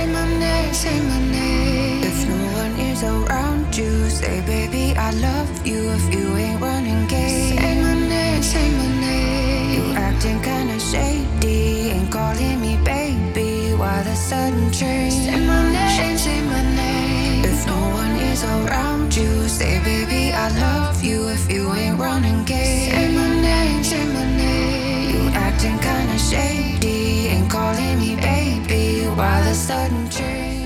my name, say my name. If no one is around you, say baby I love you. If you ain't running game, say my name, say my name. You acting kinda shady, ain't calling me baby. Why the sudden change? Say my name, say my name. If no one is around you, say baby I love you. If you ain't running game, say my name, say my name. You acting kinda shady, ain't calling me baby. Why the sudden change?